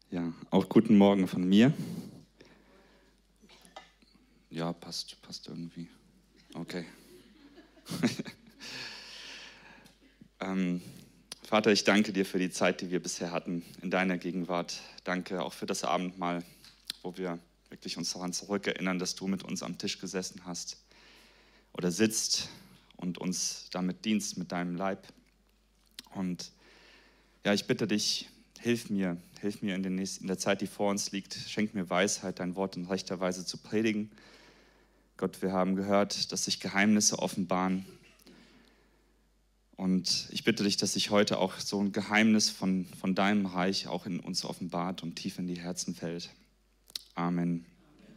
Ja, auch guten Morgen von mir. Ja, passt irgendwie. Okay. Vater, ich danke dir für die Zeit, die wir bisher hatten in deiner Gegenwart. Danke auch für das Abendmahl, wo wir wirklich uns daran zurückerinnern, dass du mit uns am Tisch gesessen hast oder sitzt und uns damit dienst mit deinem Leib. Und ja, ich bitte dich, hilf mir in der Zeit, die vor uns liegt. Schenk mir Weisheit, dein Wort in rechter Weise zu predigen. Gott, wir haben gehört, dass sich Geheimnisse offenbaren. Und ich bitte dich, dass sich heute auch so ein Geheimnis von deinem Reich auch in uns offenbart und tief in die Herzen fällt. Amen.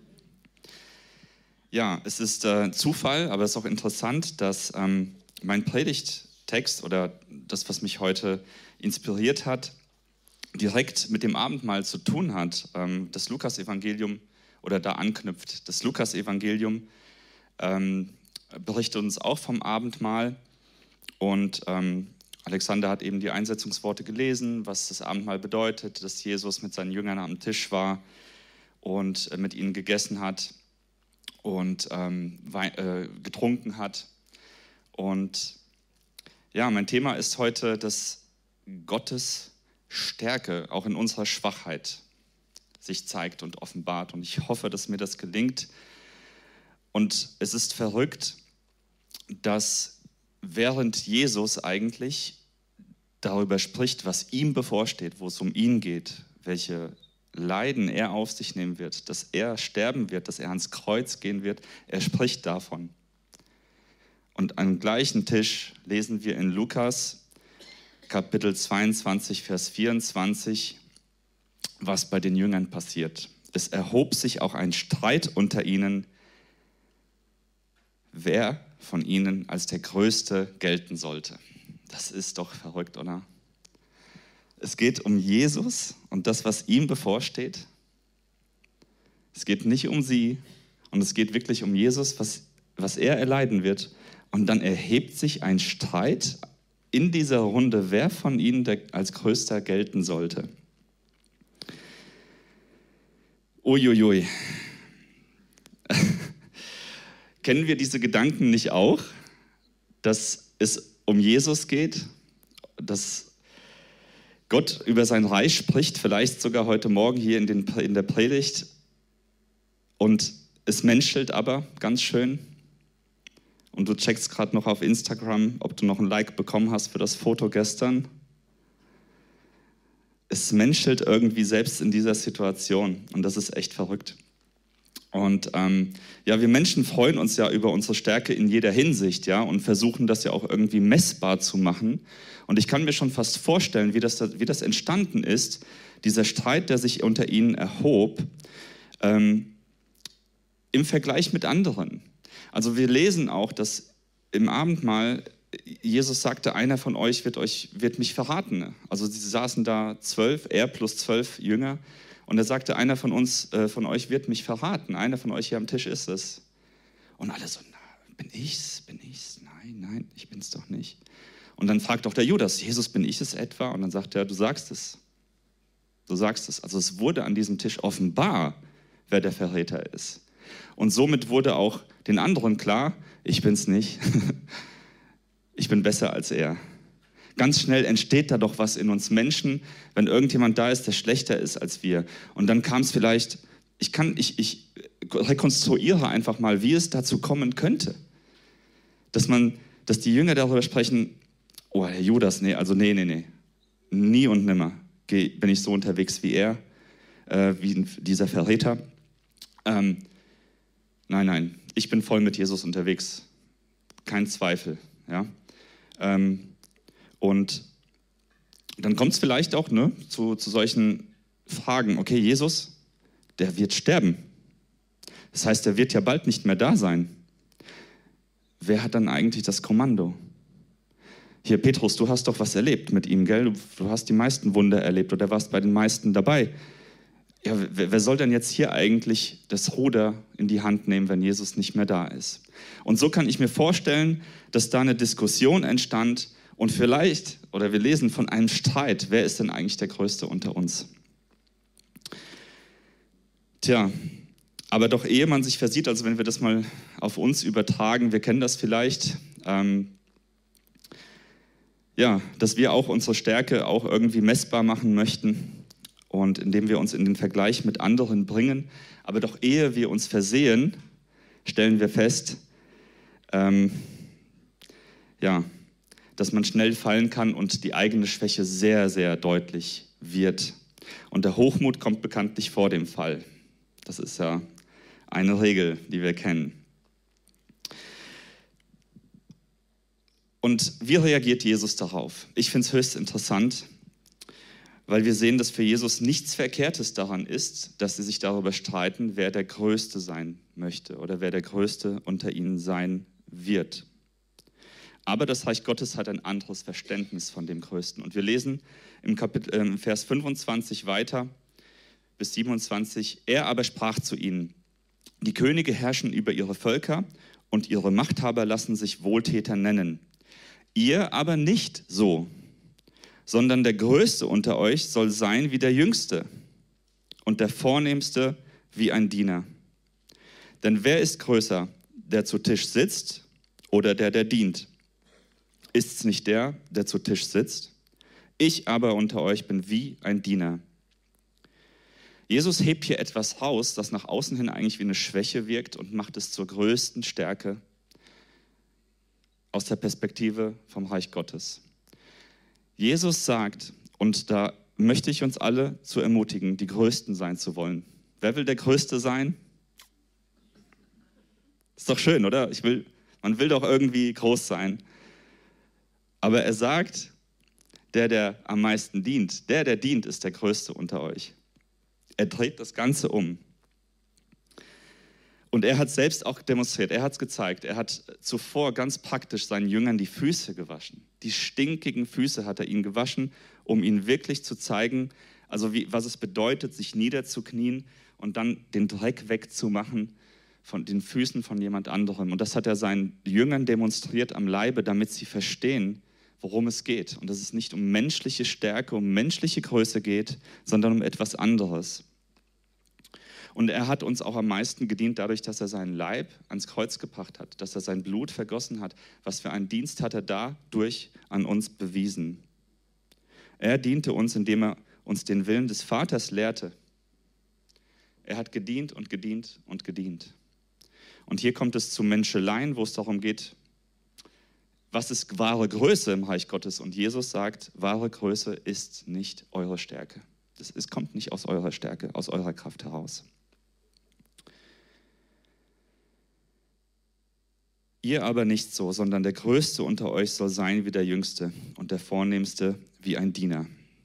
Ja, es ist Zufall, aber es ist auch interessant, dass mein Predigttext oder das, was mich heute inspiriert hat, direkt mit dem Abendmahl zu tun hat. Das Lukas-Evangelium oder da anknüpft. Das Lukas-Evangelium berichtet uns auch vom Abendmahl. Und Alexander hat eben die Einsetzungsworte gelesen, was das Abendmahl bedeutet, dass Jesus mit seinen Jüngern am Tisch war und mit ihnen gegessen hat und getrunken hat. Und ja, mein Thema ist heute, dass Gottes Stärke auch in unserer Schwachheit sich zeigt und offenbart. Und ich hoffe, dass mir das gelingt. Und es ist verrückt, dass während Jesus eigentlich darüber spricht, was ihm bevorsteht, wo es um ihn geht, welche Leiden er auf sich nehmen wird, dass er sterben wird, dass er ans Kreuz gehen wird, er spricht davon. Und am gleichen Tisch lesen wir in Lukas Kapitel 22, Vers 24, was bei den Jüngern passiert. Es erhob sich auch ein Streit unter ihnen, wer von ihnen als der Größte gelten sollte. Das ist doch verrückt, oder? Es geht um Jesus und das, was ihm bevorsteht. Es geht nicht um sie und es geht wirklich um Jesus, was er erleiden wird. Und dann erhebt sich ein Streit in dieser Runde, wer von ihnen als Größter gelten sollte. Uiuiui. Kennen wir diese Gedanken nicht auch, dass es um Jesus geht, dass Gott über sein Reich spricht, vielleicht sogar heute Morgen hier in der Predigt, und es menschelt aber ganz schön. Und du checkst gerade noch auf Instagram, ob du noch ein Like bekommen hast für das Foto gestern. Es menschelt irgendwie selbst in dieser Situation und das ist echt verrückt. Und ja, wir Menschen freuen uns ja über unsere Stärke in jeder Hinsicht, ja, und versuchen das ja auch irgendwie messbar zu machen. Und ich kann mir schon fast vorstellen, wie das entstanden ist, dieser Streit, der sich unter ihnen erhob, im Vergleich mit anderen. Also wir lesen auch, dass im Abendmahl Jesus sagte, einer von euch wird mich verraten. Also sie saßen da 12, er plus 12 Jünger. Und er sagte, einer von euch wird mich verraten. Einer von euch hier am Tisch ist es. Und alle so, na, bin ich's? Nein, ich bin's doch nicht. Und dann fragt auch der Judas, Jesus, bin ich es etwa? Und dann sagt er, du sagst es. Du sagst es. Also es wurde an diesem Tisch offenbar, wer der Verräter ist. Und somit wurde auch den anderen klar, ich bin's nicht. Ich bin besser als er. Ganz schnell entsteht da doch was in uns Menschen, wenn irgendjemand da ist, der schlechter ist als wir. Und dann kam es vielleicht, ich rekonstruiere einfach mal, wie es dazu kommen könnte. Dass die Jünger darüber sprechen, oh, Herr Judas, nee. Nie und nimmer bin ich so unterwegs wie er, wie dieser Verräter. Nein, ich bin voll mit Jesus unterwegs. Kein Zweifel, ja. Und dann kommt es vielleicht auch zu solchen Fragen. Okay, Jesus, der wird sterben. Das heißt, er wird ja bald nicht mehr da sein. Wer hat dann eigentlich das Kommando? Hier, Petrus, du hast doch was erlebt mit ihm, gell? Du hast die meisten Wunder erlebt oder warst bei den meisten dabei. Ja, wer soll denn jetzt hier eigentlich das Ruder in die Hand nehmen, wenn Jesus nicht mehr da ist? Und so kann ich mir vorstellen, dass da eine Diskussion entstand und vielleicht, oder wir lesen von einem Streit, wer ist denn eigentlich der Größte unter uns? Tja, aber doch ehe man sich versieht, also wenn wir das mal auf uns übertragen, wir kennen das vielleicht, ja, dass wir auch unsere Stärke auch irgendwie messbar machen möchten und indem wir uns in den Vergleich mit anderen bringen. Aber doch ehe wir uns versehen, stellen wir fest, ja, dass man schnell fallen kann und die eigene Schwäche sehr, sehr deutlich wird. Und der Hochmut kommt bekanntlich vor dem Fall. Das ist ja eine Regel, die wir kennen. Und wie reagiert Jesus darauf? Ich finde es höchst interessant, weil wir sehen, dass für Jesus nichts Verkehrtes daran ist, dass sie sich darüber streiten, wer der Größte sein möchte oder wer der Größte unter ihnen sein wird. Aber das Reich Gottes hat ein anderes Verständnis von dem Größten. Und wir lesen im Vers 25 weiter bis 27, er aber sprach zu ihnen, die Könige herrschen über ihre Völker und ihre Machthaber lassen sich Wohltäter nennen. Ihr aber nicht so, sondern der Größte unter euch soll sein wie der Jüngste und der Vornehmste wie ein Diener. Denn wer ist größer, der zu Tisch sitzt oder der dient? Ist's nicht der, der zu Tisch sitzt? Ich aber unter euch bin wie ein Diener. Jesus hebt hier etwas raus, das nach außen hin eigentlich wie eine Schwäche wirkt und macht es zur größten Stärke aus der Perspektive vom Reich Gottes. Jesus sagt, und da möchte ich uns alle zu ermutigen, die Größten sein zu wollen. Wer will der Größte sein? Ist doch schön, oder? Man will doch irgendwie groß sein. Aber er sagt, der am meisten dient, der dient, ist der Größte unter euch. Er dreht das Ganze um. Und er hat selbst auch demonstriert, er hat es gezeigt, er hat zuvor ganz praktisch seinen Jüngern die Füße gewaschen. Die stinkigen Füße hat er ihnen gewaschen, um ihnen wirklich zu zeigen, also was es bedeutet, sich niederzuknien und dann den Dreck wegzumachen von den Füßen von jemand anderem. Und das hat er seinen Jüngern demonstriert am Leibe, damit sie verstehen, worum es geht. Und dass es nicht um menschliche Stärke, um menschliche Größe geht, sondern um etwas anderes. Und er hat uns auch am meisten gedient dadurch, dass er seinen Leib ans Kreuz gebracht hat, dass er sein Blut vergossen hat. Was für einen Dienst hat er dadurch an uns bewiesen? Er diente uns, indem er uns den Willen des Vaters lehrte. Er hat gedient und gedient und gedient. Und hier kommt es zu Menscheleien, wo es darum geht, was ist wahre Größe im Reich Gottes? Und Jesus sagt, wahre Größe ist nicht eure Stärke. Es kommt nicht aus eurer Stärke, aus eurer Kraft heraus. Ihr aber nicht so, sondern der Größte unter euch soll sein wie der Jüngste und der Vornehmste wie ein Diener.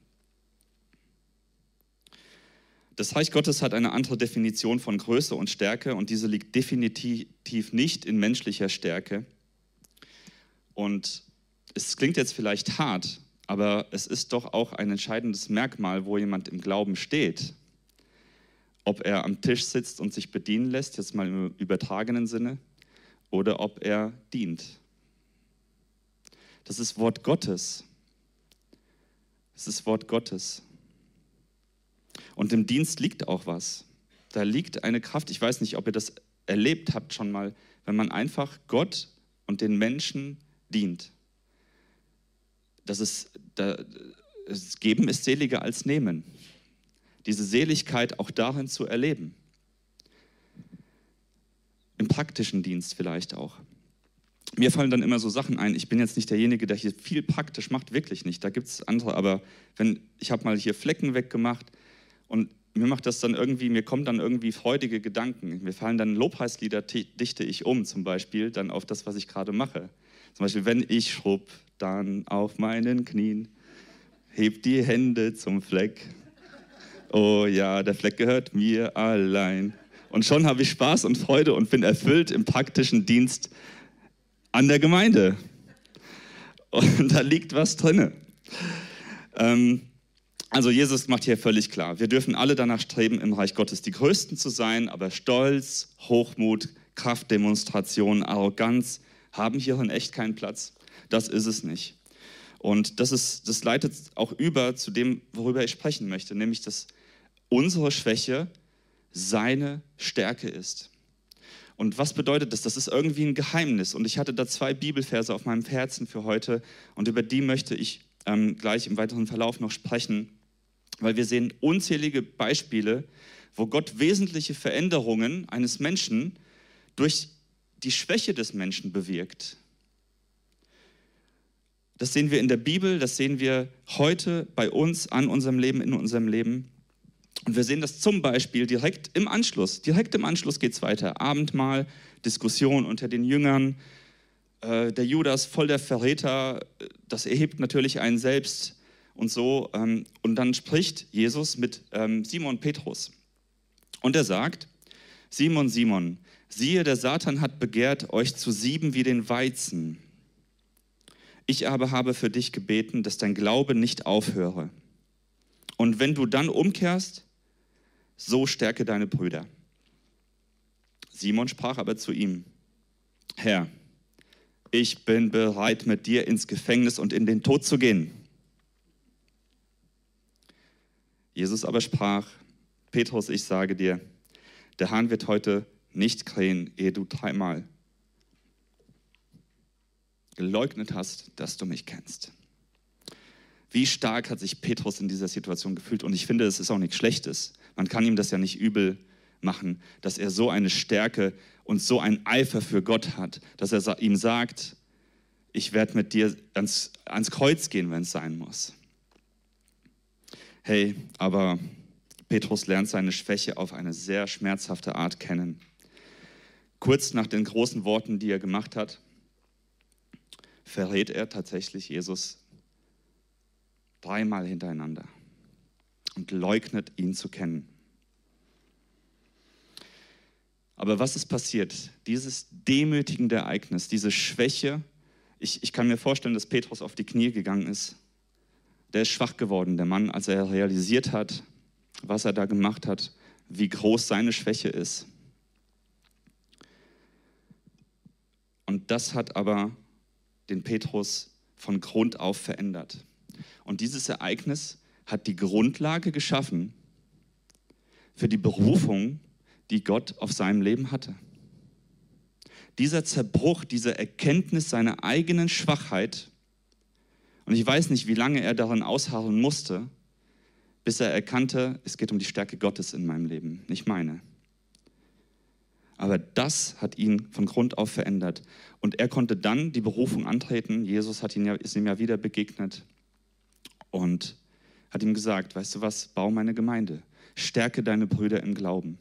Das Reich Gottes hat eine andere Definition von Größe und Stärke und diese liegt definitiv nicht in menschlicher Stärke. Und es klingt jetzt vielleicht hart, aber es ist doch auch ein entscheidendes Merkmal, wo jemand im Glauben steht. Ob er am Tisch sitzt und sich bedienen lässt, jetzt mal im übertragenen Sinne, oder ob er dient. Das ist Wort Gottes. Das ist Wort Gottes. Und im Dienst liegt auch was. Da liegt eine Kraft. Ich weiß nicht, ob ihr das erlebt habt schon mal, wenn man einfach Gott und den Menschen dient. Das Geben ist seliger als Nehmen. Diese Seligkeit auch darin zu erleben. Im praktischen Dienst vielleicht auch. Mir fallen dann immer so Sachen ein, ich bin jetzt nicht derjenige, der hier viel praktisch macht, wirklich nicht, da gibt es andere, aber ich habe mal hier Flecken weggemacht und mir kommen dann irgendwie freudige Gedanken, mir fallen dann Lobpreislieder, dichte ich um zum Beispiel, dann auf das, was ich gerade mache. Zum Beispiel, wenn ich schrubb, dann auf meinen Knien, heb die Hände zum Fleck, oh ja, der Fleck gehört mir allein. Und schon habe ich Spaß und Freude und bin erfüllt im praktischen Dienst an der Gemeinde. Und da liegt was drin. Also Jesus macht hier völlig klar, wir dürfen alle danach streben, im Reich Gottes die Größten zu sein, aber Stolz, Hochmut, Kraftdemonstration, Arroganz haben hierin echt keinen Platz. Das ist es nicht. Und das leitet auch über zu dem, worüber ich sprechen möchte, nämlich dass unsere Schwäche seine Stärke ist. Und was bedeutet das? Das ist irgendwie ein Geheimnis. Und ich hatte da 2 Bibelverse auf meinem Herzen für heute. Und über die möchte ich gleich im weiteren Verlauf noch sprechen. Weil wir sehen unzählige Beispiele, wo Gott wesentliche Veränderungen eines Menschen durch die Schwäche des Menschen bewirkt. Das sehen wir in der Bibel, das sehen wir heute bei uns, an unserem Leben, in unserem Leben. Und wir sehen das zum Beispiel direkt im Anschluss. Direkt im Anschluss geht es weiter. Abendmahl, Diskussion unter den Jüngern. Der Judas, voll der Verräter, das erhebt natürlich einen selbst und so. Und dann spricht Jesus mit Simon Petrus. Und er sagt, Simon, Simon, siehe, der Satan hat begehrt, euch zu sieben wie den Weizen. Ich aber habe für dich gebeten, dass dein Glaube nicht aufhöre. Und wenn du dann umkehrst, so stärke deine Brüder. Simon sprach aber zu ihm, Herr, ich bin bereit, mit dir ins Gefängnis und in den Tod zu gehen. Jesus aber sprach, Petrus, ich sage dir, der Hahn wird heute nicht krähen, ehe du 3-mal geleugnet hast, dass du mich kennst. Wie stark hat sich Petrus in dieser Situation gefühlt? Und ich finde, es ist auch nichts Schlechtes. Man kann ihm das ja nicht übel machen, dass er so eine Stärke und so einen Eifer für Gott hat, dass er ihm sagt, ich werde mit dir ans Kreuz gehen, wenn es sein muss. Hey, aber Petrus lernt seine Schwäche auf eine sehr schmerzhafte Art kennen. Kurz nach den großen Worten, die er gemacht hat, verrät er tatsächlich Jesus 3-mal hintereinander und leugnet, ihn zu kennen. Aber was ist passiert? Dieses demütigende Ereignis, diese Schwäche, ich kann mir vorstellen, dass Petrus auf die Knie gegangen ist. Der ist schwach geworden, der Mann, als er realisiert hat, was er da gemacht hat, wie groß seine Schwäche ist. Und das hat aber den Petrus von Grund auf verändert. Und dieses Ereignis hat die Grundlage geschaffen für die Berufung, die Gott auf seinem Leben hatte. Dieser Zerbruch, diese Erkenntnis seiner eigenen Schwachheit, und ich weiß nicht, wie lange er darin ausharren musste, bis er erkannte, es geht um die Stärke Gottes in meinem Leben, nicht meine. Aber das hat ihn von Grund auf verändert. Und er konnte dann die Berufung antreten. Jesus ist ihm ja wieder begegnet und hat ihm gesagt, weißt du was, bau meine Gemeinde, stärke deine Brüder im Glauben.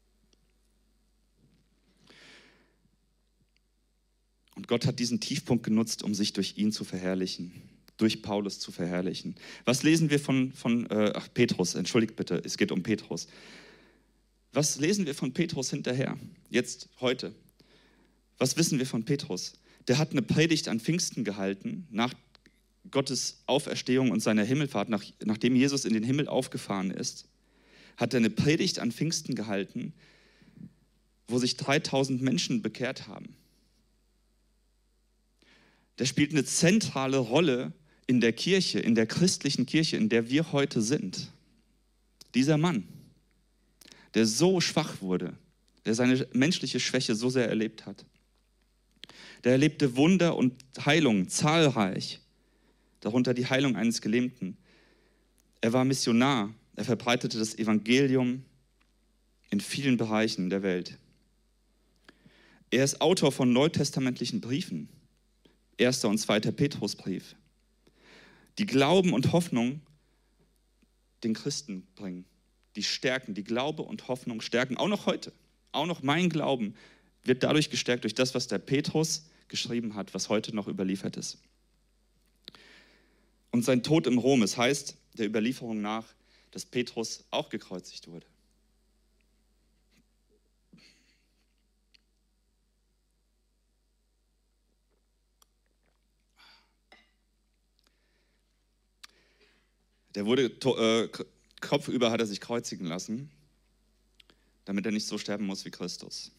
Und Gott hat diesen Tiefpunkt genutzt, um sich durch ihn zu verherrlichen, durch Paulus zu verherrlichen. Was lesen wir von Petrus? Entschuldigt bitte, es geht um Petrus. Was lesen wir von Petrus hinterher, jetzt, heute? Was wissen wir von Petrus? Der hat eine Predigt an Pfingsten gehalten, nach Gottes Auferstehung und seiner Himmelfahrt, nachdem Jesus in den Himmel aufgefahren ist, hat er eine Predigt an Pfingsten gehalten, wo sich 3000 Menschen bekehrt haben. Der spielt eine zentrale Rolle in der Kirche, in der christlichen Kirche, in der wir heute sind. Dieser Mann, der so schwach wurde, der seine menschliche Schwäche so sehr erlebt hat. Der erlebte Wunder und Heilungen zahlreich, darunter die Heilung eines Gelähmten. Er war Missionar, er verbreitete das Evangelium in vielen Bereichen der Welt. Er ist Autor von neutestamentlichen Briefen, 1. und 2. Petrusbrief, die Glauben und Hoffnung den Christen bringen. Die stärken, die Glaube und Hoffnung stärken, auch noch heute. Auch noch mein Glauben wird dadurch gestärkt, durch das, was der Petrus geschrieben hat, was heute noch überliefert ist. Und sein Tod im Rom, es heißt der Überlieferung nach, dass Petrus auch gekreuzigt wurde. Der wurde kopfüber hat er sich kreuzigen lassen, damit er nicht so sterben muss wie Christus.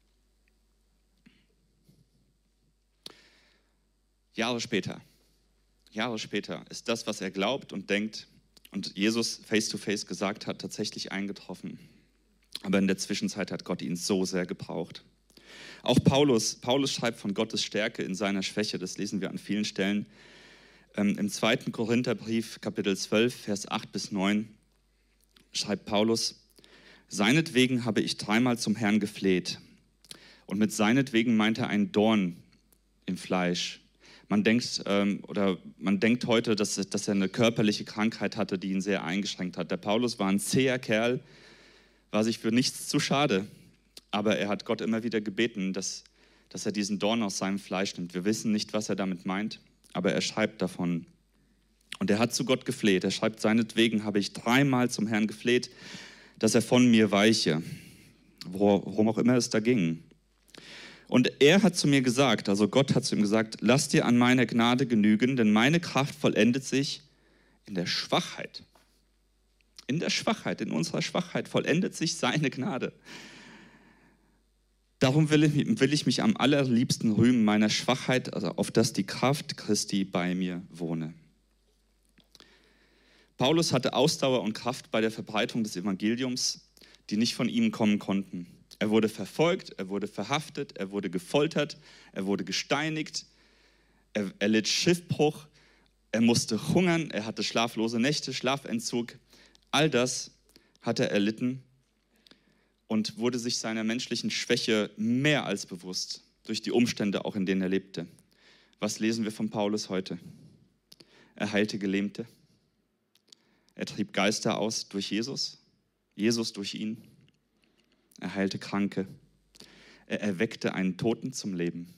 Jahre später ist das, was er glaubt und denkt und Jesus face to face gesagt hat, tatsächlich eingetroffen. Aber in der Zwischenzeit hat Gott ihn so sehr gebraucht. Auch Paulus schreibt von Gottes Stärke in seiner Schwäche, das lesen wir an vielen Stellen. Im 2. Korintherbrief, Kapitel 12, Vers 8 bis 9, schreibt Paulus: Seinetwegen habe ich 3-mal zum Herrn gefleht. Und mit seinetwegen meint er einen Dorn im Fleisch. Man denkt heute, dass er eine körperliche Krankheit hatte, die ihn sehr eingeschränkt hat. Der Paulus war ein zäher Kerl, war sich für nichts zu schade. Aber er hat Gott immer wieder gebeten, dass er diesen Dorn aus seinem Fleisch nimmt. Wir wissen nicht, was er damit meint, aber er schreibt davon. Und er hat zu Gott gefleht. Er schreibt, seinetwegen habe ich 3-mal zum Herrn gefleht, dass er von mir weiche, worum auch immer es da ging. Und er hat zu mir gesagt, also Gott hat zu ihm gesagt, lass dir an meiner Gnade genügen, denn meine Kraft vollendet sich in der Schwachheit. In der Schwachheit, in unserer Schwachheit vollendet sich seine Gnade. Darum will ich mich am allerliebsten rühmen meiner Schwachheit, also auf dass die Kraft Christi bei mir wohne. Paulus hatte Ausdauer und Kraft bei der Verbreitung des Evangeliums, die nicht von ihm kommen konnten. Er wurde verfolgt, er wurde verhaftet, er wurde gefoltert, er wurde gesteinigt, er litt Schiffbruch, er musste hungern, er hatte schlaflose Nächte, Schlafentzug. All das hat er erlitten und wurde sich seiner menschlichen Schwäche mehr als bewusst, durch die Umstände auch, in denen er lebte. Was lesen wir von Paulus heute? Er heilte Gelähmte. Er trieb Geister aus durch Jesus, Jesus durch ihn. Er heilte Kranke. Er erweckte einen Toten zum Leben.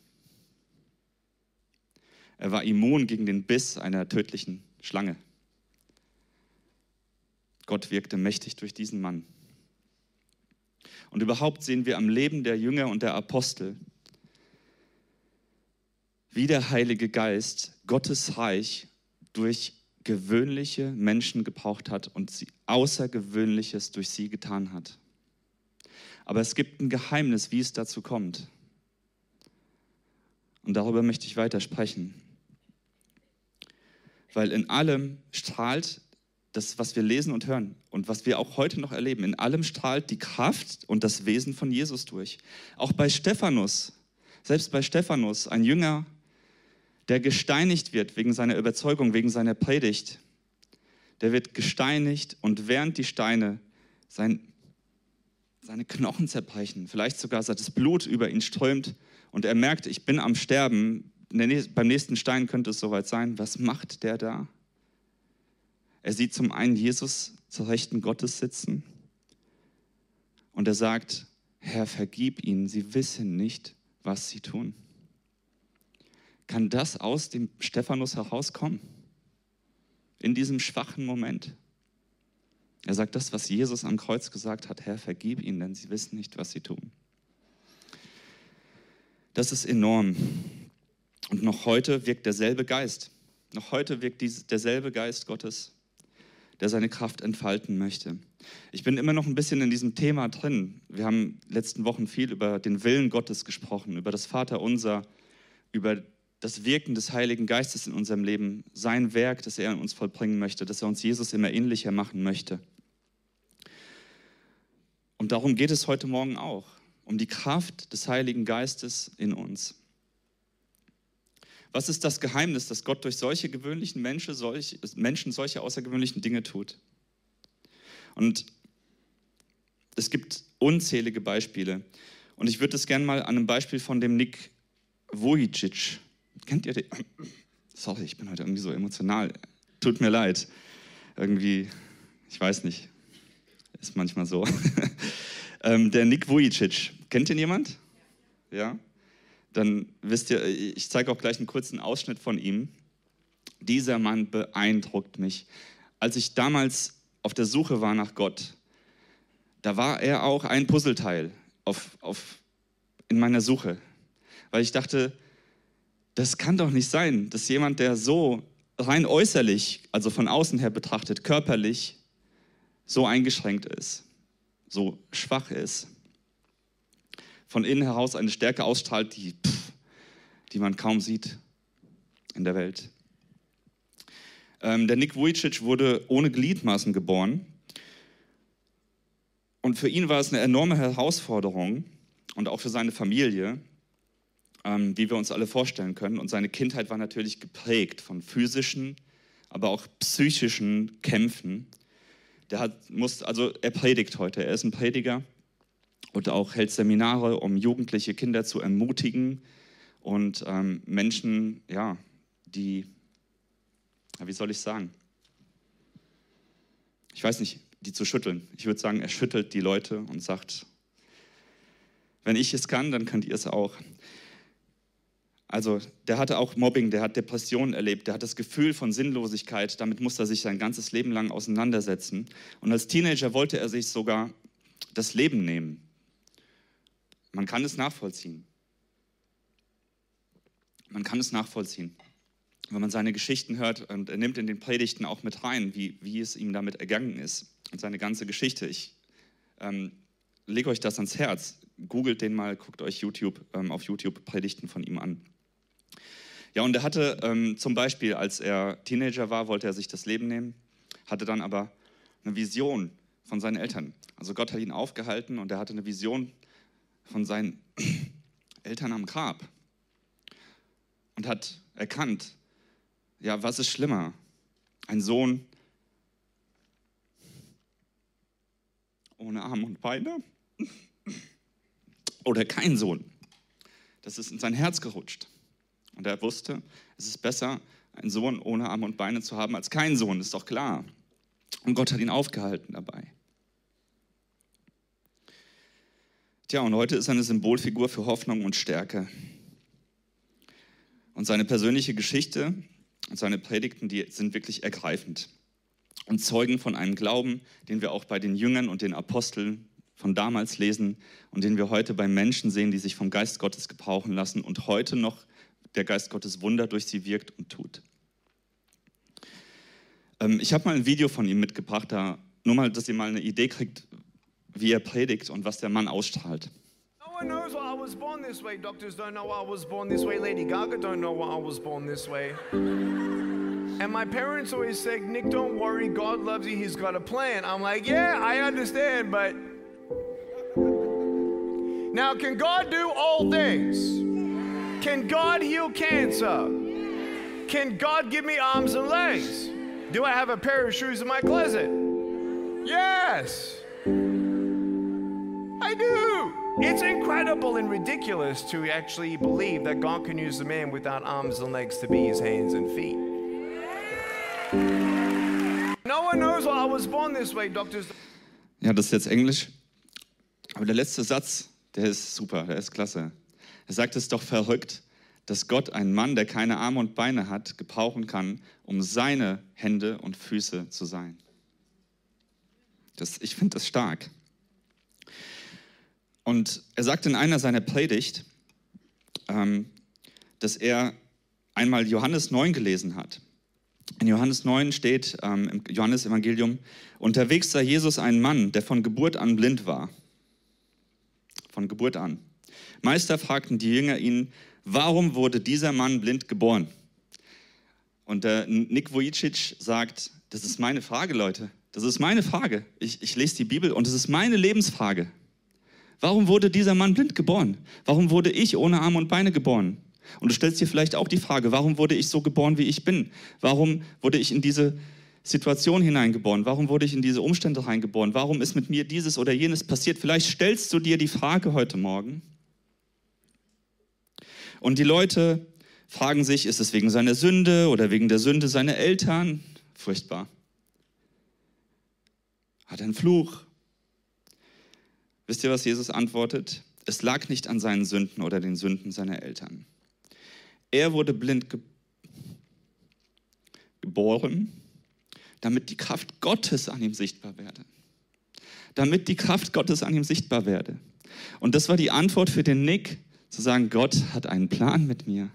Er war immun gegen den Biss einer tödlichen Schlange. Gott wirkte mächtig durch diesen Mann. Und überhaupt sehen wir am Leben der Jünger und der Apostel, wie der Heilige Geist Gottes Reich durch gewöhnliche Menschen gebraucht hat und sie Außergewöhnliches durch sie getan hat. Aber es gibt ein Geheimnis, wie es dazu kommt. Und darüber möchte ich weiter sprechen. Weil in allem strahlt das, was wir lesen und hören und was wir auch heute noch erleben, in allem strahlt die Kraft und das Wesen von Jesus durch. Auch bei Stephanus, selbst bei Stephanus, ein Jünger, der gesteinigt wird wegen seiner Überzeugung, wegen seiner Predigt. Der wird gesteinigt und während die Steine seine Knochen zerbrechen, vielleicht sogar das Blut über ihn strömt und er merkt, ich bin am Sterben, beim nächsten Stein könnte es soweit sein. Was macht der da? Er sieht zum einen Jesus zur Rechten Gottes sitzen und er sagt, Herr, vergib ihnen, sie wissen nicht, was sie tun. Kann das aus dem Stephanus herauskommen? In diesem schwachen Moment? Er sagt das, was Jesus am Kreuz gesagt hat, Herr, vergib ihnen, denn sie wissen nicht, was sie tun. Das ist enorm. Und noch heute wirkt derselbe Geist. Noch heute wirkt derselbe Geist Gottes, der seine Kraft entfalten möchte. Ich bin immer noch ein bisschen in diesem Thema drin. Wir haben letzten Wochen viel über den Willen Gottes gesprochen, über das Vaterunser, über das Wirken des Heiligen Geistes in unserem Leben, sein Werk, das er in uns vollbringen möchte, dass er uns Jesus immer ähnlicher machen möchte. Und darum geht es heute Morgen auch, um die Kraft des Heiligen Geistes in uns. Was ist das Geheimnis, dass Gott durch solche gewöhnlichen Menschen solche außergewöhnlichen Dinge tut? Und es gibt unzählige Beispiele. Und ich würde es gerne mal an einem Beispiel von dem Nick Vujicic. Kennt ihr den? Sorry, ich bin heute irgendwie so emotional. Tut mir leid. Irgendwie, ich weiß nicht. Ist manchmal so. Der Nick Vujicic. Kennt ihn jemand? Ja? Dann wisst ihr, ich zeige auch gleich einen kurzen Ausschnitt von ihm. Dieser Mann beeindruckt mich. Als ich damals auf der Suche war nach Gott, da war er auch ein Puzzleteil in meiner Suche. Weil ich dachte, das kann doch nicht sein, dass jemand, der so rein äußerlich, also von außen her betrachtet, körperlich, so eingeschränkt ist, so schwach ist, von innen heraus eine Stärke ausstrahlt, die man kaum sieht in der Welt. Der Nick Vujicic wurde ohne Gliedmaßen geboren Und für ihn war es eine enorme Herausforderung und auch für seine Familie, wie wir uns alle vorstellen können. Und seine Kindheit war natürlich geprägt von physischen, aber auch psychischen Kämpfen. Er predigt heute, er ist ein Prediger und auch hält Seminare, um jugendliche Kinder zu ermutigen und Menschen, ja, die, wie soll ich sagen, ich weiß nicht, die zu schütteln. Ich würde sagen, er schüttelt die Leute und sagt, wenn ich es kann, dann könnt ihr es auch. Also der hatte auch Mobbing, der hat Depressionen erlebt, der hat das Gefühl von Sinnlosigkeit, damit muss er sich sein ganzes Leben lang auseinandersetzen. Und als Teenager wollte er sich sogar das Leben nehmen. Man kann es nachvollziehen. Man kann es nachvollziehen. Wenn man seine Geschichten hört, und er nimmt in den Predigten auch mit rein, wie es ihm damit ergangen ist und seine ganze Geschichte. Ich lege euch das ans Herz. Googelt den mal, guckt euch auf YouTube Predigten von ihm an. Ja, und er hatte zum Beispiel, als er Teenager war, wollte er sich das Leben nehmen, hatte dann aber eine Vision von seinen Eltern. Also Gott hat ihn aufgehalten und er hatte eine Vision von seinen Eltern am Grab und hat erkannt, ja, was ist schlimmer? Ein Sohn ohne Arme und Beine oder kein Sohn? Das ist in sein Herz gerutscht. Und er wusste, es ist besser, einen Sohn ohne Arme und Beine zu haben, als keinen Sohn, ist doch klar. Und Gott hat ihn aufgehalten dabei. Tja, und heute ist er eine Symbolfigur für Hoffnung und Stärke. Und seine persönliche Geschichte und seine Predigten, die sind wirklich ergreifend und zeugen von einem Glauben, den wir auch bei den Jüngern und den Aposteln von damals lesen und den wir heute bei Menschen sehen, die sich vom Geist Gottes gebrauchen lassen und heute noch der Geist Gottes Wunder durch sie wirkt und tut. Ich habe mal ein Video von ihm mitgebracht, nur mal, dass ihr mal eine Idee kriegt, wie er predigt und was der Mann ausstrahlt. No one knows why I was born this way. Doctors don't know why I was born this way. Lady Gaga don't know why I was born this way. And my parents always say, Nick, don't worry, God loves you, he's got a plan. I'm like, yeah, I understand, but... Now, can God do all things? Can God heal cancer? Can God give me arms and legs? Do I have a pair of shoes in my closet? Yes, I do. It's incredible and ridiculous to actually believe that God can use a man without arms and legs to be his hands and feet. No one knows why I was born this way, doctors. Ja, das ist jetzt Englisch. Aber der letzte Satz, der ist super, der ist klasse. Er sagt, es ist doch verrückt, dass Gott einen Mann, der keine Arme und Beine hat, gebrauchen kann, um seine Hände und Füße zu sein. Ich finde das stark. Und er sagt in einer seiner Predigt, dass er einmal Johannes 9 gelesen hat. In Johannes 9 steht im Johannesevangelium, unterwegs sah Jesus einen Mann, der von Geburt an blind war. Von Geburt an. Meister, fragten die Jünger ihn, warum wurde dieser Mann blind geboren? Und der Nick Vujicic sagt, das ist meine Frage, Leute. Das ist meine Frage. Ich lese die Bibel und es ist meine Lebensfrage. Warum wurde dieser Mann blind geboren? Warum wurde ich ohne Arme und Beine geboren? Und du stellst dir vielleicht auch die Frage, warum wurde ich so geboren, wie ich bin? Warum wurde ich in diese Situation hineingeboren? Warum wurde ich in diese Umstände reingeboren? Warum ist mit mir dieses oder jenes passiert? Vielleicht stellst du dir die Frage heute Morgen. Und die Leute fragen sich, ist es wegen seiner Sünde oder wegen der Sünde seiner Eltern? Furchtbar. Hat er einen Fluch? Wisst ihr, was Jesus antwortet? Es lag nicht an seinen Sünden oder den Sünden seiner Eltern. Er wurde blind geboren, damit die Kraft Gottes an ihm sichtbar werde. Damit die Kraft Gottes an ihm sichtbar werde. Und das war die Antwort für den Nick, zu sagen, Gott hat einen Plan mit mir.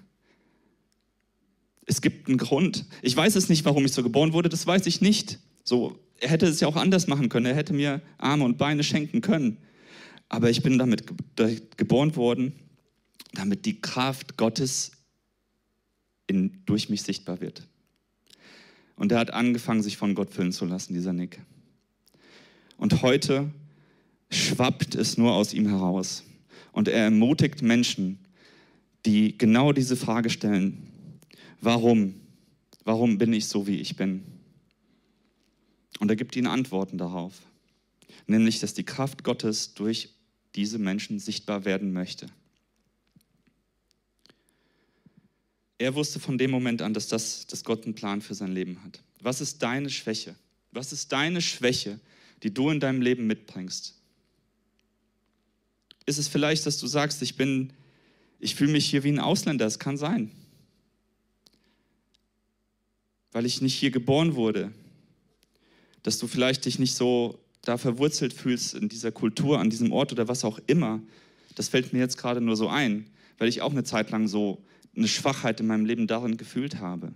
Es gibt einen Grund. Ich weiß es nicht, warum ich so geboren wurde, das weiß ich nicht. So, er hätte es ja auch anders machen können. Er hätte mir Arme und Beine schenken können. Aber ich bin damit geboren worden, damit die Kraft Gottes durch mich sichtbar wird. Und er hat angefangen, sich von Gott füllen zu lassen, dieser Nick. Und heute schwappt es nur aus ihm heraus. Und er ermutigt Menschen, die genau diese Frage stellen: Warum? Warum bin ich so, wie ich bin? Und er gibt ihnen Antworten darauf. Nämlich, dass die Kraft Gottes durch diese Menschen sichtbar werden möchte. Er wusste von dem Moment an, dass Gott einen Plan für sein Leben hat. Was ist deine Schwäche? Was ist deine Schwäche, die du in deinem Leben mitbringst? Ist es vielleicht, dass du sagst, ich fühle mich hier wie ein Ausländer? Es kann sein. Weil ich nicht hier geboren wurde. Dass du vielleicht dich nicht so da verwurzelt fühlst in dieser Kultur, an diesem Ort oder was auch immer. Das fällt mir jetzt gerade nur so ein, weil ich auch eine Zeit lang so eine Schwachheit in meinem Leben darin gefühlt habe.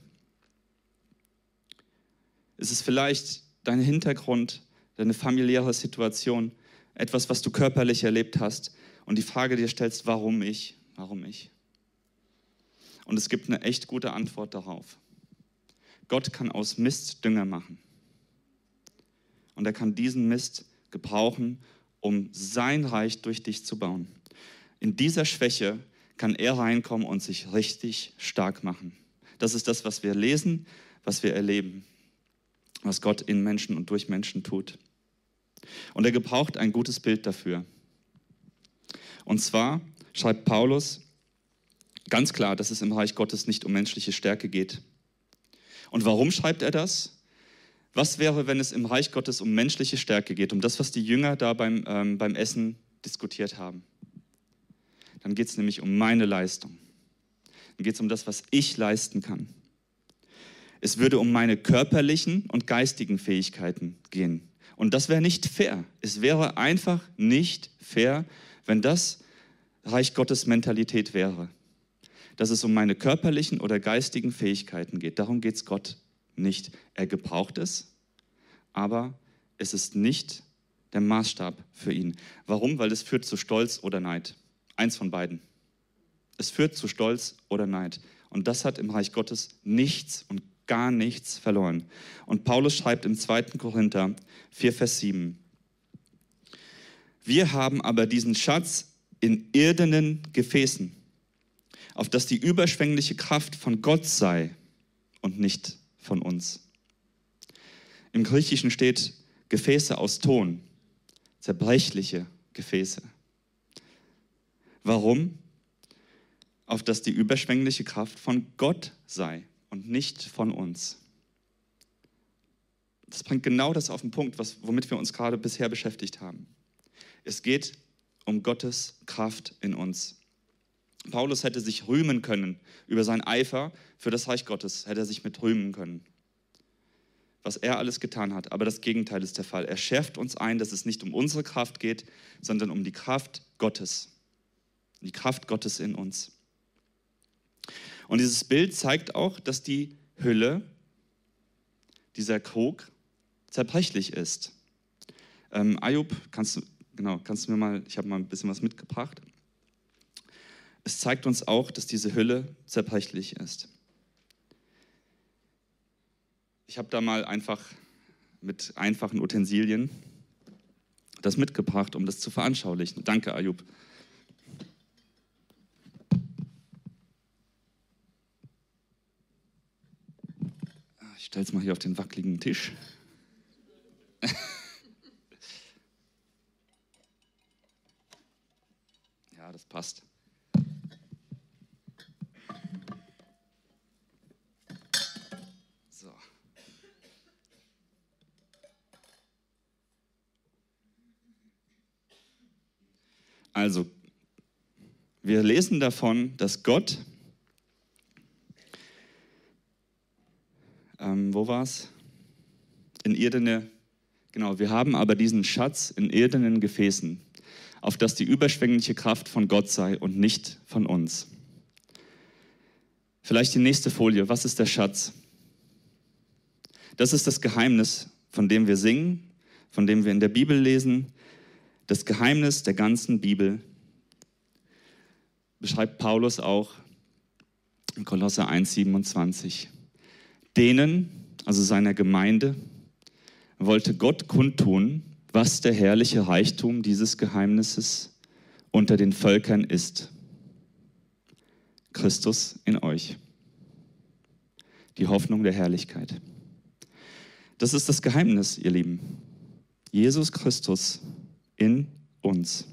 Ist es vielleicht dein Hintergrund, deine familiäre Situation, etwas, was du körperlich erlebt hast und die Frage dir stellst, warum ich? Warum ich? Und es gibt eine echt gute Antwort darauf. Gott kann aus Mist Dünger machen. Und er kann diesen Mist gebrauchen, um sein Reich durch dich zu bauen. In dieser Schwäche kann er reinkommen und sich richtig stark machen. Das ist das, was wir lesen, was wir erleben, was Gott in Menschen und durch Menschen tut. Und er gebraucht ein gutes Bild dafür. Und zwar schreibt Paulus ganz klar, dass es im Reich Gottes nicht um menschliche Stärke geht. Und warum schreibt er das? Was wäre, wenn es im Reich Gottes um menschliche Stärke geht, um das, was die Jünger da beim Essen diskutiert haben? Dann geht es nämlich um meine Leistung. Dann geht es um das, was ich leisten kann. Es würde um meine körperlichen und geistigen Fähigkeiten gehen. Und das wäre nicht fair. Es wäre einfach nicht fair, wenn das Reich Gottes Mentalität wäre. Dass es um meine körperlichen oder geistigen Fähigkeiten geht. Darum geht es Gott nicht. Er gebraucht es, aber es ist nicht der Maßstab für ihn. Warum? Weil es führt zu Stolz oder Neid. Eins von beiden. Es führt zu Stolz oder Neid. Und das hat im Reich Gottes nichts und gar nichts verloren. Und Paulus schreibt im 2. Korinther 4, Vers 7. Wir haben aber diesen Schatz in irdenen Gefäßen, auf dass die überschwängliche Kraft von Gott sei und nicht von uns. Im Griechischen steht Gefäße aus Ton, zerbrechliche Gefäße. Warum? Auf dass die überschwängliche Kraft von Gott sei und nicht von uns. Das bringt genau das auf den Punkt, womit wir uns gerade bisher beschäftigt haben. Es geht um Gottes Kraft in uns. Paulus hätte sich rühmen können über seinen Eifer für das Reich Gottes, hätte er sich mit rühmen können, was er alles getan hat. Aber das Gegenteil ist der Fall. Er schärft uns ein, dass es nicht um unsere Kraft geht, sondern um die Kraft Gottes. Die Kraft Gottes in uns. Und dieses Bild zeigt auch, dass die Hülle, dieser Krug, zerbrechlich ist. Ayub, kannst du mir mal, ich habe mal ein bisschen was mitgebracht. Es zeigt uns auch, dass diese Hülle zerbrechlich ist. Ich habe da mal einfach mit einfachen Utensilien das mitgebracht, um das zu veranschaulichen. Danke, Ayub. Ich stelle es mal hier auf den wackeligen Tisch. Ja, das passt. So. Also, wir lesen davon, dass Gott, wo war es? In irdene, genau, wir haben aber diesen Schatz in irdenen Gefäßen, auf dass die überschwängliche Kraft von Gott sei und nicht von uns. Vielleicht die nächste Folie. Was ist der Schatz? Das ist das Geheimnis, von dem wir singen, von dem wir in der Bibel lesen. Das Geheimnis der ganzen Bibel beschreibt Paulus auch in Kolosser 1,27. Denen, also seiner Gemeinde, wollte Gott kundtun, was der herrliche Reichtum dieses Geheimnisses unter den Völkern ist. Christus in euch. Die Hoffnung der Herrlichkeit. Das ist das Geheimnis, ihr Lieben. Jesus Christus in uns.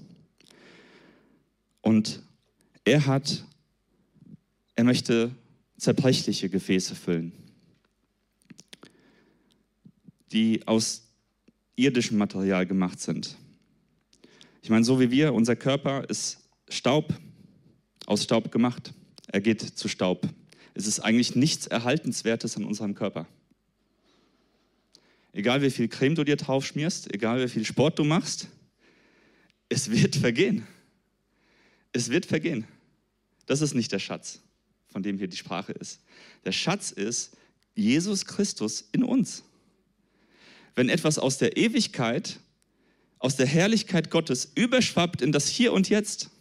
Und er möchte zerbrechliche Gefäße füllen, die aus irdischem Material gemacht sind. Ich meine, so wie wir, unser Körper ist Staub, aus Staub gemacht. Er geht zu Staub. Es ist eigentlich nichts Erhaltenswertes an unserem Körper. Egal wie viel Creme du dir drauf schmierst, egal wie viel Sport du machst, es wird vergehen. Es wird vergehen. Das ist nicht der Schatz, von dem hier die Sprache ist. Der Schatz ist Jesus Christus in uns. Wenn etwas aus der Ewigkeit, aus der Herrlichkeit Gottes überschwappt in das Hier und Jetzt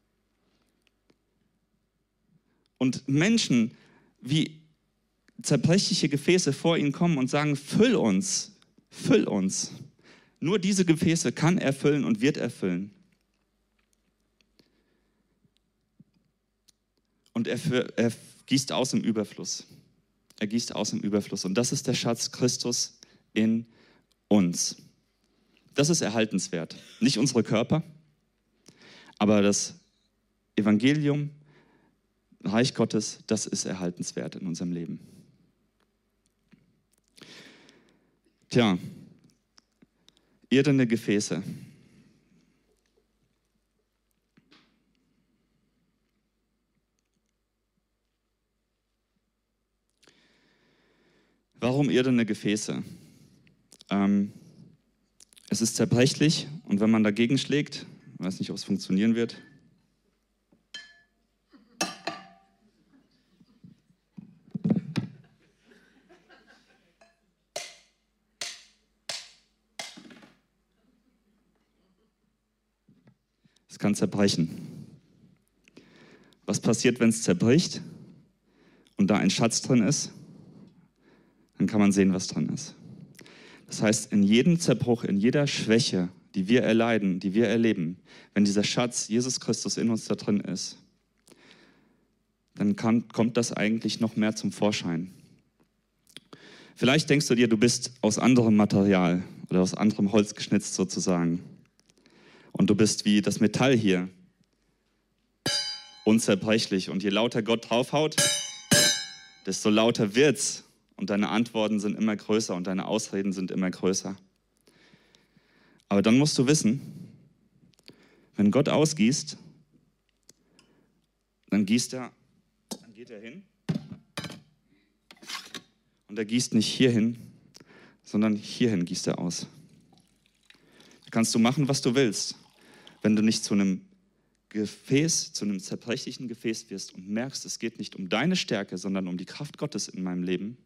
und Menschen wie zerbrechliche Gefäße vor ihn kommen und sagen, füll uns, füll uns. Nur diese Gefäße kann er füllen und wird erfüllen. Und er gießt aus im Überfluss. Er gießt aus im Überfluss. Und das ist der Schatz Christus in uns. Das ist erhaltenswert. Nicht unsere Körper, aber das Evangelium, Reich Gottes, das ist erhaltenswert in unserem Leben. Tja, irdene Gefäße. Warum irdene Gefäße? Es ist zerbrechlich und wenn man dagegen schlägt, ich weiß nicht, ob es funktionieren wird. Es kann zerbrechen. Was passiert, wenn es zerbricht und da ein Schatz drin ist? Dann kann man sehen, was drin ist. Das heißt, in jedem Zerbruch, in jeder Schwäche, die wir erleiden, die wir erleben, wenn dieser Schatz Jesus Christus in uns da drin ist, dann kommt das eigentlich noch mehr zum Vorschein. Vielleicht denkst du dir, du bist aus anderem Material oder aus anderem Holz geschnitzt sozusagen. Und du bist wie das Metall hier, unzerbrechlich. Und je lauter Gott draufhaut, desto lauter wird's. Und deine Antworten sind immer größer und deine Ausreden sind immer größer. Aber dann musst du wissen, wenn Gott ausgießt, dann geht er hin und er gießt nicht hierhin, sondern hierhin gießt er aus. Da kannst du machen, was du willst. Wenn du nicht zu einem Gefäß, zu einem zerbrechlichen Gefäß wirst und merkst, es geht nicht um deine Stärke, sondern um die Kraft Gottes in meinem Leben,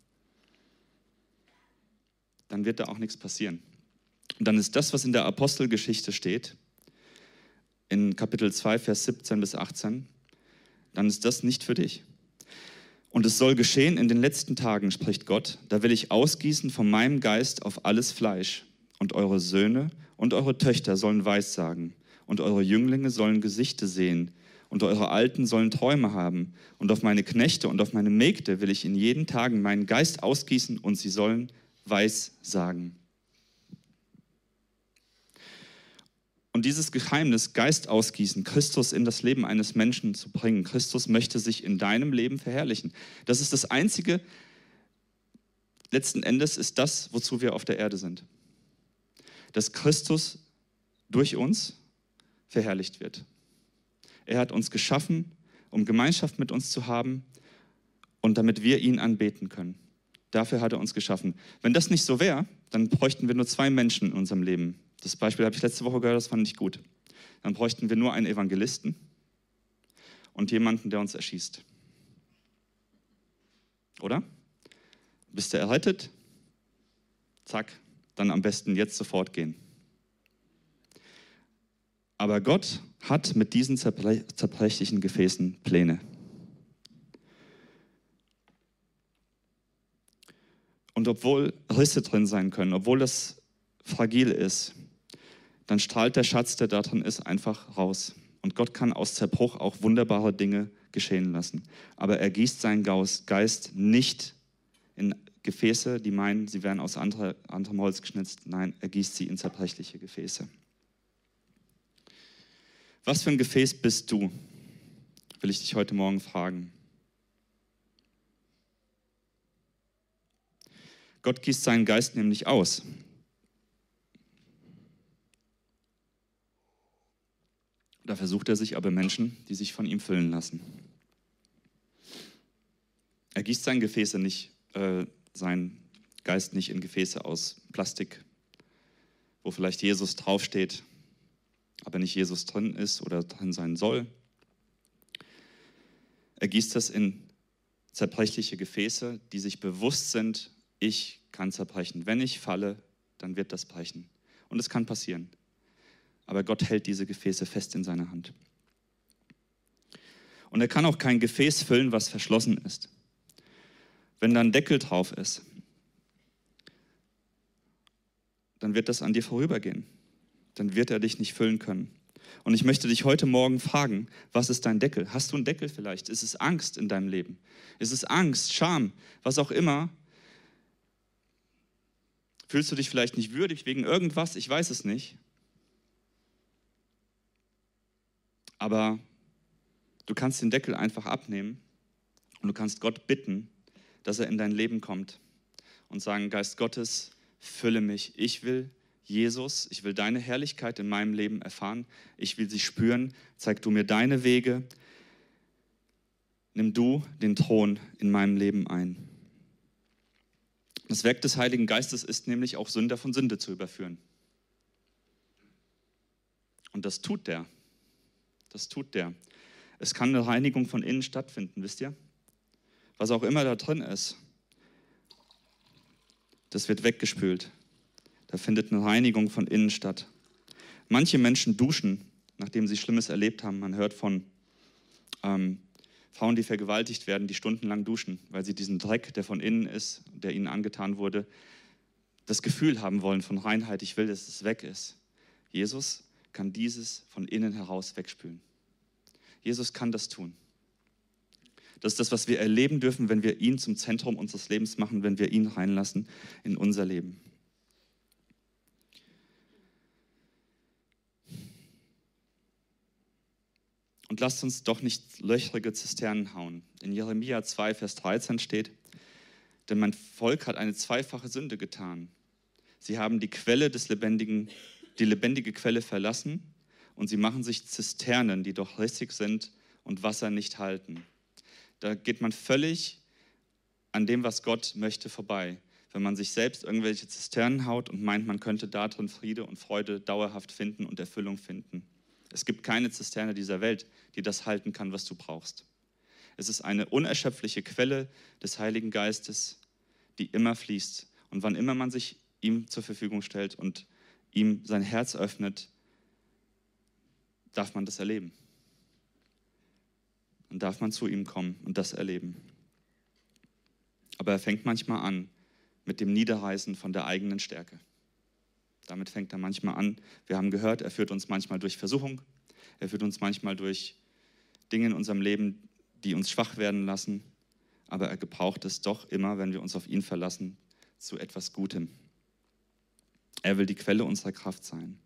dann wird da auch nichts passieren. Und dann ist das, was in der Apostelgeschichte steht, in Kapitel 2, Vers 17 bis 18, dann ist das nicht für dich. Und es soll geschehen in den letzten Tagen, spricht Gott, da will ich ausgießen von meinem Geist auf alles Fleisch. Und eure Söhne und eure Töchter sollen Weissagen. Und eure Jünglinge sollen Gesichte sehen. Und eure Alten sollen Träume haben. Und auf meine Knechte und auf meine Mägde will ich in jeden Tagen meinen Geist ausgießen und sie sollen Weissagen. Und dieses Geheimnis, Geist ausgießen, Christus in das Leben eines Menschen zu bringen. Christus möchte sich in deinem Leben verherrlichen. Das ist das Einzige, letzten Endes ist das, wozu wir auf der Erde sind. Dass Christus durch uns verherrlicht wird. Er hat uns geschaffen, um Gemeinschaft mit uns zu haben und damit wir ihn anbeten können. Dafür hat er uns geschaffen. Wenn das nicht so wäre, dann bräuchten wir nur 2 Menschen in unserem Leben. Das Beispiel habe ich letzte Woche gehört, das fand ich gut. Dann bräuchten wir nur einen Evangelisten und jemanden, der uns erschießt. Oder? Bist du errettet? Zack, dann am besten jetzt sofort gehen. Aber Gott hat mit diesen zerbrechlichen Gefäßen Pläne. Und obwohl Risse drin sein können, obwohl das fragil ist, dann strahlt der Schatz, der da drin ist, einfach raus. Und Gott kann aus Zerbruch auch wunderbare Dinge geschehen lassen. Aber er gießt seinen Geist nicht in Gefäße, die meinen, sie wären aus anderem Holz geschnitzt. Nein, er gießt sie in zerbrechliche Gefäße. Was für ein Gefäß bist du? Will ich dich heute Morgen fragen. Gott gießt seinen Geist nämlich aus. Da versucht er sich aber Menschen, die sich von ihm füllen lassen. Er gießt seinen Geist nicht in Gefäße aus Plastik, wo vielleicht Jesus draufsteht, aber nicht Jesus drin ist oder drin sein soll. Er gießt das in zerbrechliche Gefäße, die sich bewusst sind, ich kann zerbrechen. Wenn ich falle, dann wird das brechen. Und es kann passieren. Aber Gott hält diese Gefäße fest in seiner Hand. Und er kann auch kein Gefäß füllen, was verschlossen ist. Wenn da ein Deckel drauf ist, dann wird das an dir vorübergehen. Dann wird er dich nicht füllen können. Und ich möchte dich heute Morgen fragen, was ist dein Deckel? Hast du einen Deckel vielleicht? Ist es Angst in deinem Leben? Ist es Angst, Scham, was auch immer? Fühlst du dich vielleicht nicht würdig wegen irgendwas? Ich weiß es nicht. Aber du kannst den Deckel einfach abnehmen und du kannst Gott bitten, dass er in dein Leben kommt und sagen, Geist Gottes, fülle mich. Ich will Jesus, ich will deine Herrlichkeit in meinem Leben erfahren. Ich will sie spüren. Zeig du mir deine Wege. Nimm du den Thron in meinem Leben ein. Das Werk des Heiligen Geistes ist nämlich auch Sünder von Sünde zu überführen. Und das tut der. Das tut der. Es kann eine Reinigung von innen stattfinden, wisst ihr? Was auch immer da drin ist, das wird weggespült. Da findet eine Reinigung von innen statt. Manche Menschen duschen, nachdem sie Schlimmes erlebt haben. Man hört von Frauen, die vergewaltigt werden, die stundenlang duschen, weil sie diesen Dreck, der von innen ist, der ihnen angetan wurde, das Gefühl haben wollen von Reinheit. Ich will, dass es weg ist. Jesus kann dieses von innen heraus wegspülen. Jesus kann das tun. Das ist das, was wir erleben dürfen, wenn wir ihn zum Zentrum unseres Lebens machen, wenn wir ihn reinlassen in unser Leben. Und lasst uns doch nicht löchrige Zisternen hauen. In Jeremia 2, Vers 13 steht, denn mein Volk hat eine zweifache Sünde getan. Sie haben die lebendige Quelle verlassen und sie machen sich Zisternen, die doch rissig sind und Wasser nicht halten. Da geht man völlig an dem, was Gott möchte, vorbei. Wenn man sich selbst irgendwelche Zisternen haut und meint, man könnte darin Friede und Freude dauerhaft finden und Erfüllung finden. Es gibt keine Zisterne dieser Welt, die das halten kann, was du brauchst. Es ist eine unerschöpfliche Quelle des Heiligen Geistes, die immer fließt. Und wann immer man sich ihm zur Verfügung stellt und ihm sein Herz öffnet, darf man das erleben. Dann darf man zu ihm kommen und das erleben. Aber er fängt manchmal an mit dem Niederreißen von der eigenen Stärke. Damit fängt er manchmal an. Wir haben gehört, er führt uns manchmal durch Versuchung. Er führt uns manchmal durch Dinge in unserem Leben, die uns schwach werden lassen. Aber er gebraucht es doch immer, wenn wir uns auf ihn verlassen, zu etwas Gutem. Er will die Quelle unserer Kraft sein.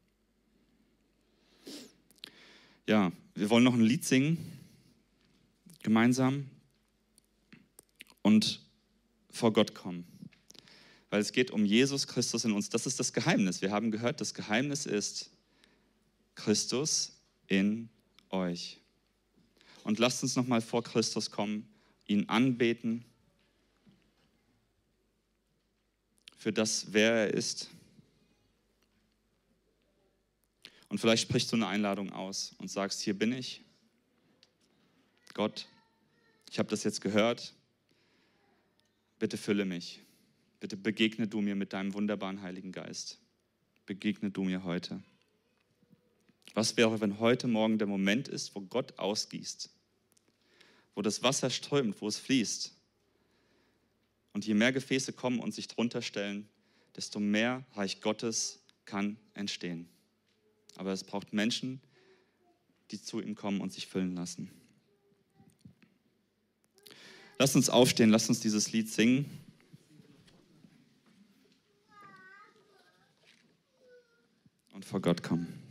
Ja, wir wollen noch ein Lied singen, gemeinsam, und vor Gott kommen. Weil es geht um Jesus Christus in uns. Das ist das Geheimnis. Wir haben gehört, das Geheimnis ist Christus in euch. Und lasst uns nochmal vor Christus kommen, ihn anbeten für das, wer er ist. Und vielleicht sprichst du eine Einladung aus und sagst, hier bin ich. Gott, ich habe das jetzt gehört. Bitte fülle mich. Bitte begegne du mir mit deinem wunderbaren Heiligen Geist. Begegne du mir heute. Was wäre, wenn heute Morgen der Moment ist, wo Gott ausgießt, wo das Wasser strömt, wo es fließt, und je mehr Gefäße kommen und sich drunter stellen, desto mehr Reich Gottes kann entstehen. aber es braucht Menschen, die zu ihm kommen und sich füllen lassen. Lasst uns aufstehen, lasst uns dieses Lied singen. Und vor Gott kommen.